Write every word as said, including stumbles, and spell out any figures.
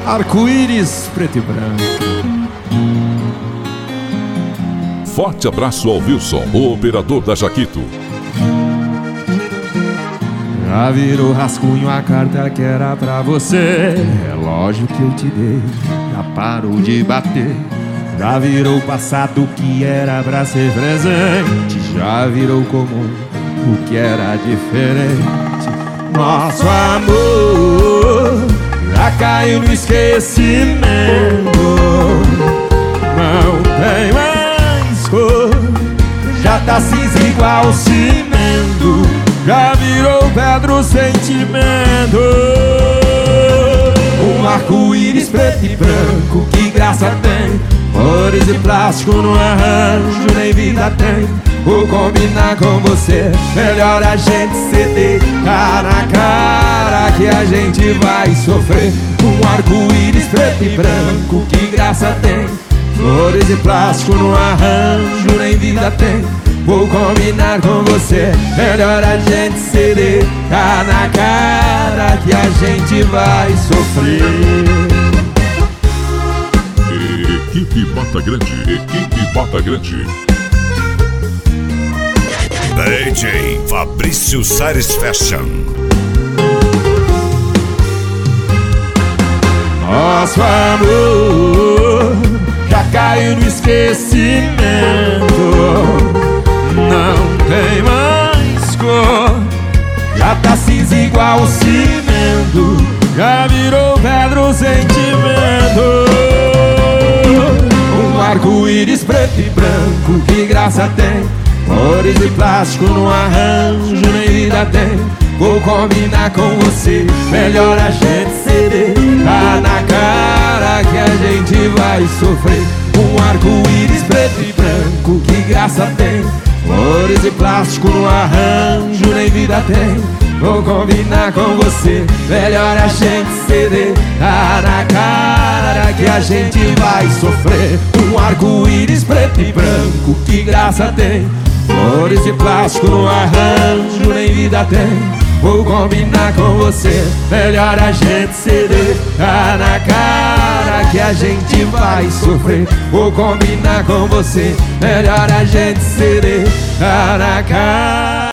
Arco-íris preto e branco. Forte abraço ao Wilson, o operador da Jaquito. Já virou rascunho a carta que era pra você. Relógio que eu te dei já parou de bater. Já virou passado que era pra ser presente. Já virou comum o que era diferente. Nosso amor já caiu no esquecimento. Não tem mais cor, já tá cinza igual cimento. Já virou pedra o sentimento. Um arco-íris preto e branco, que graça tem. Flores e plástico no arranjo, nem vida tem. Vou combinar com você, melhor a gente ceder. Tá na cara que a gente vai sofrer. Um arco-íris preto e branco, que graça tem. Flores e plástico no arranjo, nem vida tem. Vou combinar com você, melhor a gente ceder. Tá na cara que a gente vai sofrer. Equipe Mata Grande, equipe Mata Grande. D J Fabrício Sares Fashion. Nosso amor já caiu no esquecimento. Não tem mais cor, já tá cinza igual cimento. Já virou pedra o sentimento. Um arco-íris preto e branco, que graça tem. Flores e plástico no arranjo, nem vida tem. Vou combinar com você, melhor a gente ceder. Tá na cara que a gente vai sofrer. Um arco-íris preto e branco, que graça tem. Flores e plástico no arranjo, nem vida tem. Vou combinar com você, melhor a gente ceder. Tá na cara que a gente vai sofrer. Um arco-íris preto e branco, que graça tem. Flores e plástico no arranjo, nem vida tem. Vou combinar com você, melhor a gente ceder. Tá na cara que a gente vai sofrer. Vou combinar com você, melhor a gente ceder. Tá na cara.